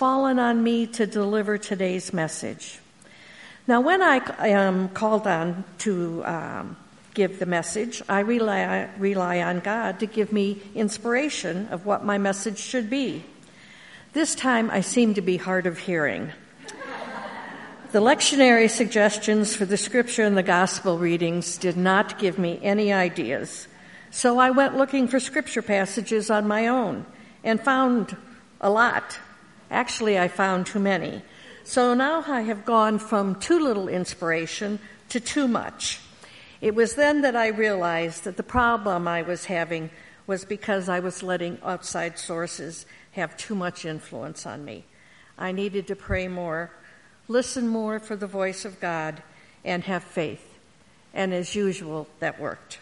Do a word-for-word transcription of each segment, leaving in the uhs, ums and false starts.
fallen on me to deliver today's message. Now, when I am called on to um, give the message, I rely, rely on God to give me inspiration of what my message should be. This time, I seem to be hard of hearing. The lectionary suggestions for the scripture and the gospel readings did not give me any ideas, so I went looking for scripture passages on my own and found a lot. Actually, I found too many. So now I have gone from too little inspiration to too much. It was then that I realized that the problem I was having was because I was letting outside sources have too much influence on me. I needed to pray more, listen more for the voice of God, and have faith. And as usual, that worked.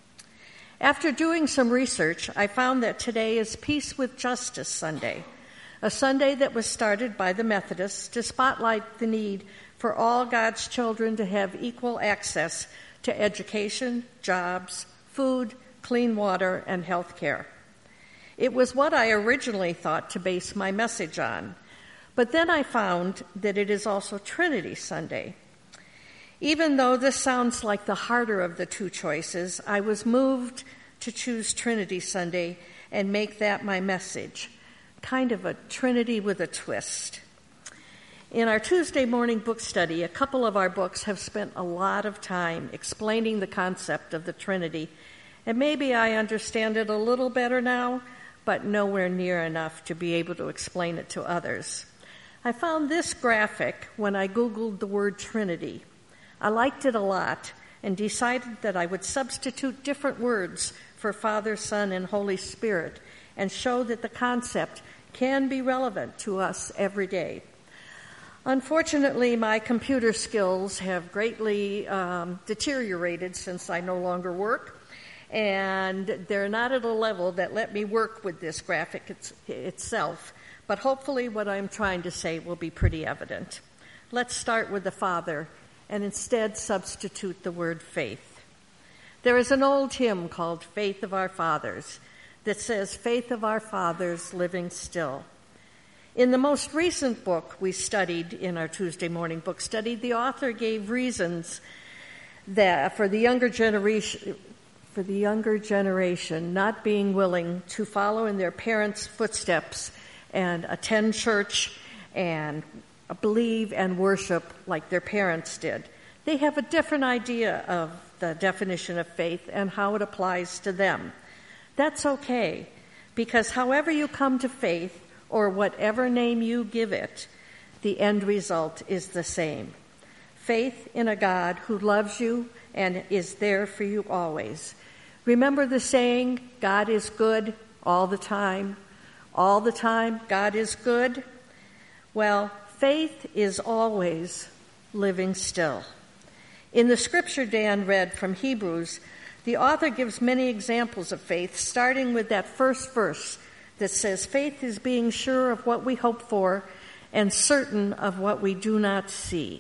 After doing some research, I found that today is Peace with Justice Sunday, a Sunday that was started by the Methodists to spotlight the need for all God's children to have equal access to education, jobs, food, clean water, and health care. It was what I originally thought to base my message on, but then I found that it is also Trinity Sunday. Even though this sounds like the harder of the two choices, I was moved to choose Trinity Sunday and make that my message, kind of a Trinity with a twist. In our Tuesday morning book study, a couple of our books have spent a lot of time explaining the concept of the Trinity, and maybe I understand it a little better now, but nowhere near enough to be able to explain it to others. I found this graphic when I Googled the word Trinity. I liked it a lot and decided that I would substitute different words for Father, Son, and Holy Spirit and show that the concept can be relevant to us every day. Unfortunately, my computer skills have greatly um, deteriorated since I no longer work, and they're not at a level that let me work with this graphic it's, itself, but hopefully what I'm trying to say will be pretty evident. Let's start with the Father and instead substitute the word faith. There is an old hymn called Faith of Our Fathers that says, "Faith of our fathers living still." In the most recent book we studied in our Tuesday morning book study, the author gave reasons that for the younger generation, for the younger generation not being willing to follow in their parents' footsteps and attend church and believe and worship like their parents did. They have a different idea of the definition of faith and how it applies to them. That's okay, because however you come to faith, or whatever name you give it, the end result is the same. Faith in a God who loves you and is there for you always. Remember the saying, God is good all the time. All the time, God is good. Well, faith is always living still. In the scripture Dan read from Hebrews, the author gives many examples of faith, starting with that first verse that says, faith is being sure of what we hope for and certain of what we do not see.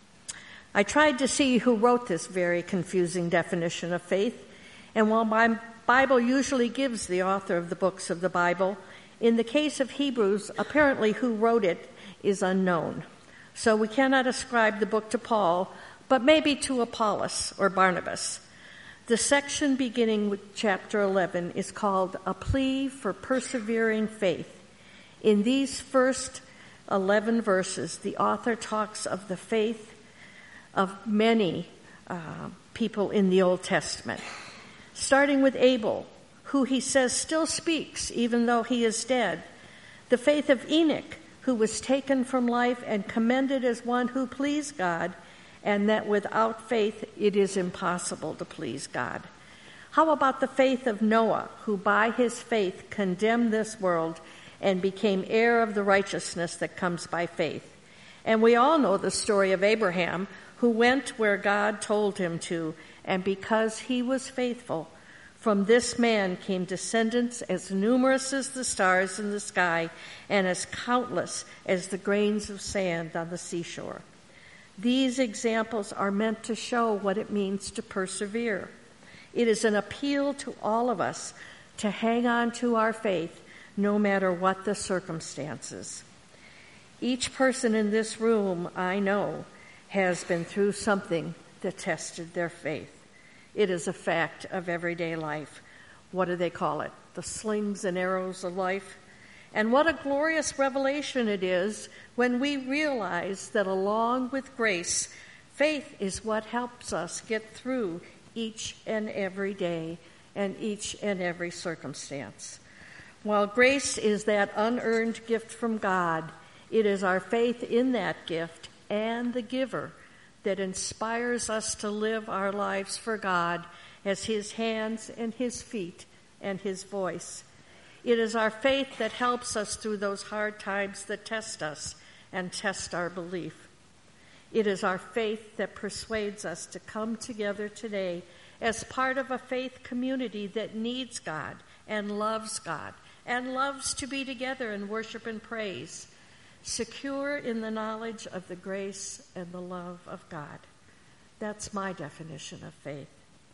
I tried to see who wrote this very confusing definition of faith, and while my Bible usually gives the author of the books of the Bible, in the case of Hebrews, apparently who wrote it is unknown. So we cannot ascribe the book to Paul, but maybe to Apollos or Barnabas. The section beginning with chapter eleven is called A Plea for Persevering Faith. In these first eleven verses, the author talks of the faith of many uh, people in the Old Testament, starting with Abel, who he says still speaks even though he is dead. The faith of Enoch, who was taken from life and commended as one who pleased God, and that without faith it is impossible to please God. How about the faith of Noah, who by his faith condemned this world and became heir of the righteousness that comes by faith? And we all know the story of Abraham, who went where God told him to, and because he was faithful, from this man came descendants as numerous as the stars in the sky and as countless as the grains of sand on the seashore. These examples are meant to show what it means to persevere. It is an appeal to all of us to hang on to our faith no matter what the circumstances. Each person in this room, I know, has been through something that tested their faith. It is a fact of everyday life. What do they call it? The slings and arrows of life. And what a glorious revelation it is when we realize that along with grace, faith is what helps us get through each and every day and each and every circumstance. While grace is that unearned gift from God, it is our faith in that gift and the giver that inspires us to live our lives for God as His hands and His feet and His voice. It is our faith that helps us through those hard times that test us and test our belief. It is our faith that persuades us to come together today as part of a faith community that needs God and loves God and loves to be together in worship and praise, secure in the knowledge of the grace and the love of God. That's my definition of faith.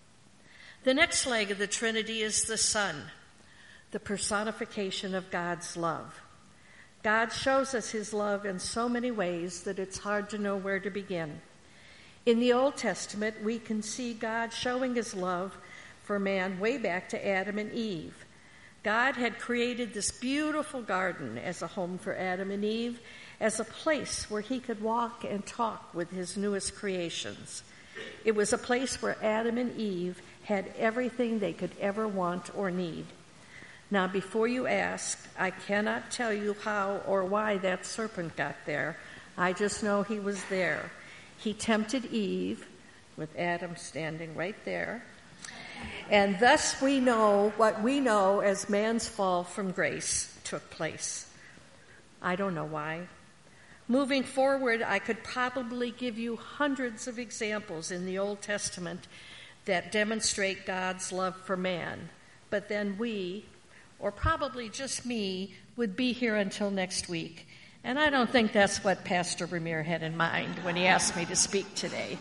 The next leg of the Trinity is the Son, the personification of God's love. God shows us His love in so many ways that it's hard to know where to begin. In the Old Testament, we can see God showing His love for man way back to Adam and Eve. God had created this beautiful garden as a home for Adam and Eve, as a place where He could walk and talk with His newest creations. It was a place where Adam and Eve had everything they could ever want or need. Now, before you ask, I cannot tell you how or why that serpent got there. I just know he was there. He tempted Eve, with Adam standing right there. And thus we know what we know as man's fall from grace took place. I don't know why. Moving forward, I could probably give you hundreds of examples in the Old Testament that demonstrate God's love for man. But then we, or probably just me, would be here until next week. And I don't think that's what Pastor Ramir had in mind when he asked me to speak today.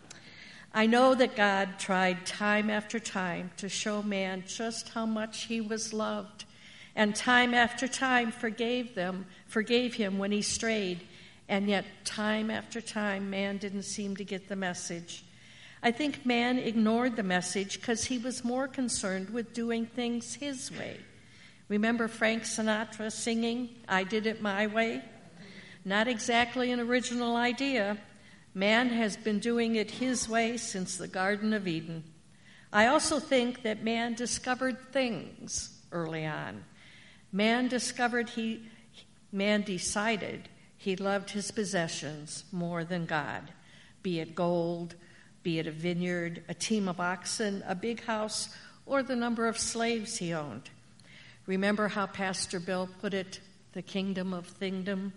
I know that God tried time after time to show man just how much he was loved, and time after time forgave them, forgave him when he strayed, and yet time after time man didn't seem to get the message. I think man ignored the message because he was more concerned with doing things his way. Remember Frank Sinatra singing, "I Did It My Way"? Not exactly an original idea. Man has been doing it his way since the Garden of Eden. I also think that man discovered things early on. Man discovered he, man decided he loved his possessions more than God, be it gold, be it a vineyard, a team of oxen, a big house, or the number of slaves he owned. Remember how Pastor Bill put it, the kingdom of thingdom?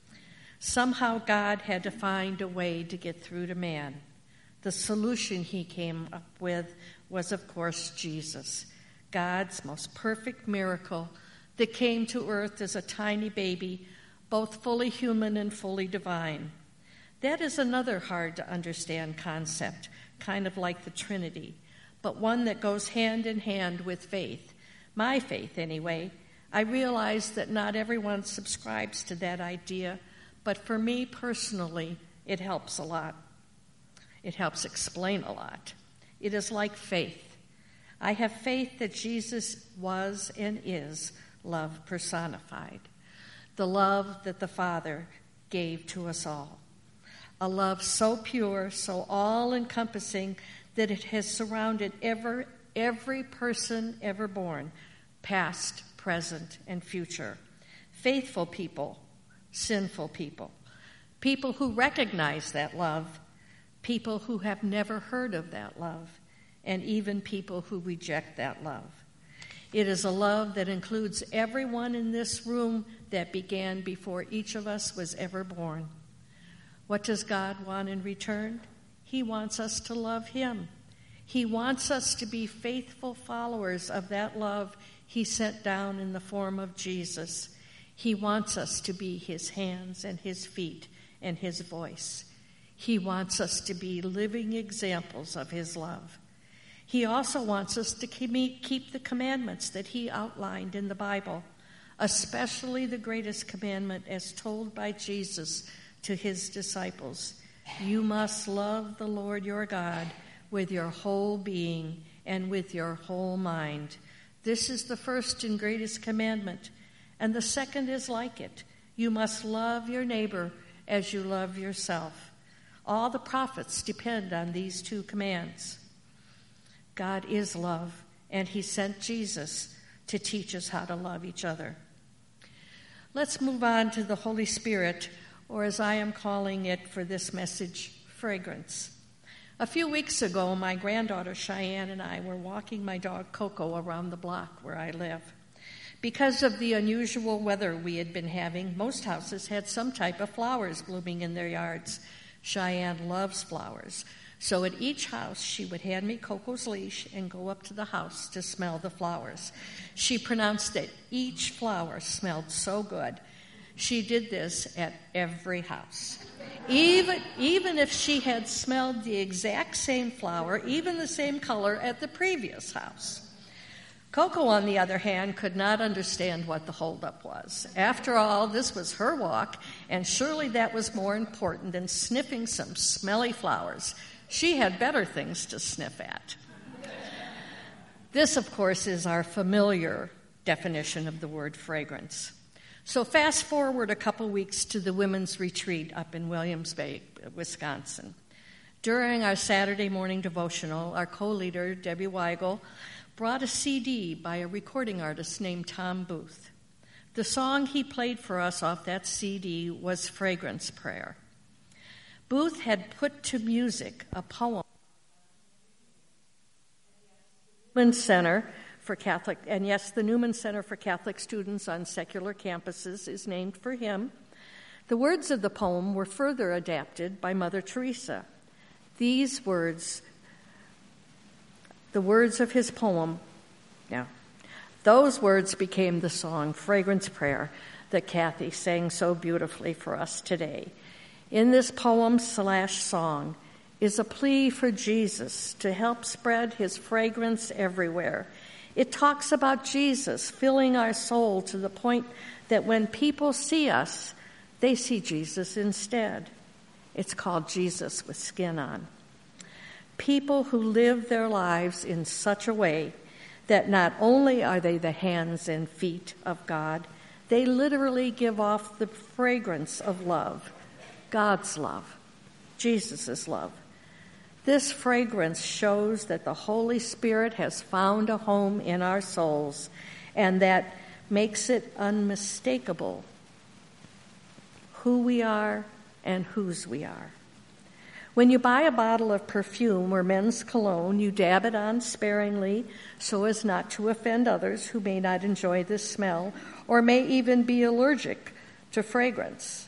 Somehow God had to find a way to get through to man. The solution he came up with was, of course, Jesus, God's most perfect miracle that came to earth as a tiny baby, both fully human and fully divine. That is another hard-to-understand concept, kind of like the Trinity, but one that goes hand in hand with faith. My faith, anyway. I realize that not everyone subscribes to that idea, but for me personally, it helps a lot. It helps explain a lot. It is like faith. I have faith that Jesus was and is love personified, the love that the Father gave to us all, a love so pure, so all-encompassing that it has surrounded every, every person ever born, past, present, and future, faithful people, sinful people, people who recognize that love, people who have never heard of that love, and even people who reject that love. It is a love that includes everyone in this room that began before each of us was ever born. What does God want in return? He wants us to love Him. He wants us to be faithful followers of that love He sent down in the form of Jesus. He wants us to be His hands and His feet and His voice. He wants us to be living examples of His love. He also wants us to keep the commandments that He outlined in the Bible. especially the greatest commandment as told by Jesus to his disciples. You must love the Lord your God with your whole being and with your whole mind. This is the first and greatest commandment, and the second is like it. You must love your neighbor as you love yourself. All the prophets depend on these two commands. God is love, and he sent Jesus to teach us how to love each other. Let's move on to the Holy Spirit, or as I am calling it for this message, fragrance. A few weeks ago, my granddaughter Cheyenne and I were walking my dog Coco around the block where I live. Because of the unusual weather we had been having, most houses had some type of flowers blooming in their yards. Cheyenne loves flowers. So at each house, she would hand me Coco's leash and go up to the house to smell the flowers. She pronounced that each flower smelled so good. She did this at every house. Even, even if she had smelled the exact same flower, even the same color at the previous house. Coco, on the other hand, could not understand what the holdup was. After all, this was her walk, and surely that was more important than sniffing some smelly flowers. She had better things to sniff at. This, of course, is our familiar definition of the word fragrance. So fast forward a couple weeks to the women's retreat up in Williams Bay, Wisconsin. During our Saturday morning devotional, our co-leader, Debbie Weigel, brought a C D by a recording artist named Tom Booth. The song he played for us off that C D was Fragrance Prayer. Booth had put to music a poem. Newman Center for Catholic, and yes, the Newman Center for Catholic Students on secular campuses is named for him. The words of the poem were further adapted by Mother Teresa. These words, the words of his poem, yeah, those words became the song Fragrance Prayer that Kathy sang so beautifully for us today. In this poem slash song is a plea for Jesus to help spread his fragrance everywhere. It talks about Jesus filling our soul to the point that when people see us, they see Jesus instead. It's called Jesus with Skin On. People who live their lives in such a way that not only are they the hands and feet of God, they literally give off the fragrance of love, God's love, Jesus' love. This fragrance shows that the Holy Spirit has found a home in our souls, and that makes it unmistakable who we are and whose we are. When you buy a bottle of perfume or men's cologne, you dab it on sparingly so as not to offend others who may not enjoy the smell or may even be allergic to fragrance.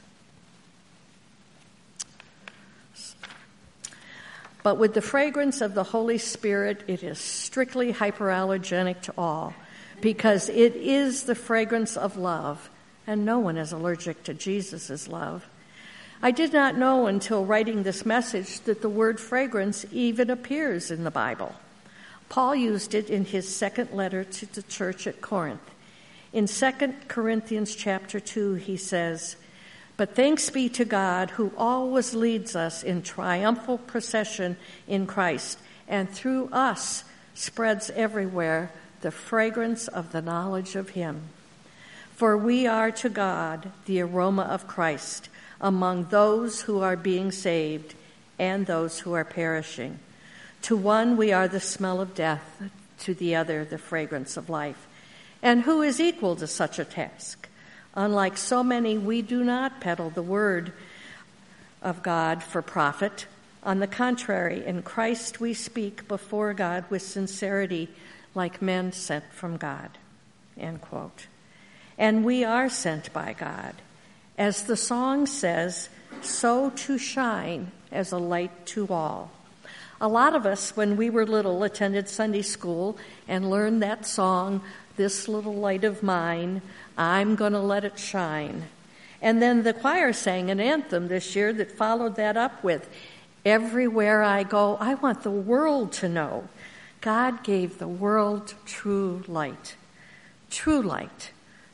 But with the fragrance of the Holy Spirit, it is strictly hyperallergenic to all, because it is the fragrance of love, and no one is allergic to Jesus' love. I did not know until writing this message that the word fragrance even appears in the Bible. Paul used it in his second letter to the church at Corinth. In Second Corinthians chapter two, he says, "But thanks be to God who always leads us in triumphal procession in Christ, and through us spreads everywhere the fragrance of the knowledge of him. For we are to God the aroma of Christ among those who are being saved and those who are perishing. To one we are the smell of death, to the other the fragrance of life. And who is equal to such a task? Unlike so many, we do not peddle the word of God for profit. On the contrary, in Christ we speak before God with sincerity, like men sent from God." End quote. And we are sent by God. As the song says, so to shine as a light to all. A lot of us, when we were little, attended Sunday school and learned that song, "This Little Light of Mine, I'm Gonna Let It Shine." And then the choir sang an anthem this year that followed that up with, "Everywhere I go, I want the world to know God gave the world true light." True light,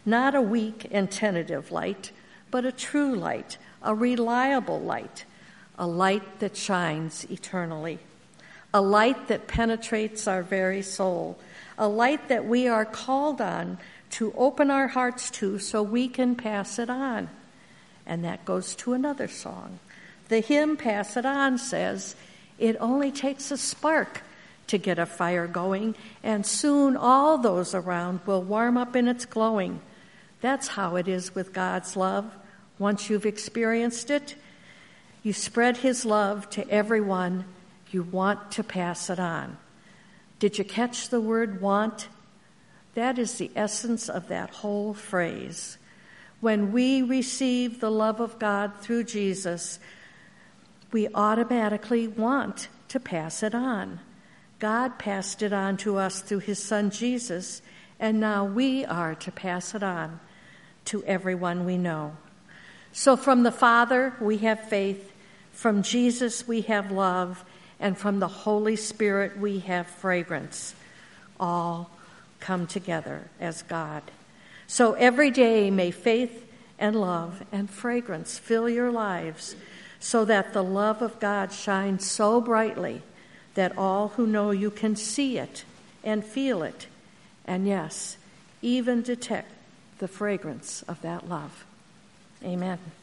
not a weak and tentative light, but a true light, a reliable light, a light that shines eternally, a light that penetrates our very soul, a light that we are called on to open our hearts to so we can pass it on. And that goes to another song. The hymn, Pass It On, says, it only takes a spark to get a fire going, and soon all those around will warm up in its glowing. That's how it is with God's love. Once you've experienced it, you spread his love to everyone. You want to pass it on. Did you catch the word want? That is the essence of that whole phrase. When we receive the love of God through Jesus, we automatically want to pass it on. God passed it on to us through his son Jesus, and now we are to pass it on to everyone we know. So from the Father, we have faith. From Jesus, we have love. And from the Holy Spirit, we have fragrance. All come together as God. So every day may faith and love and fragrance fill your lives, so that the love of God shines so brightly that all who know you can see it and feel it, and yes, even detect the fragrance of that love. Amen.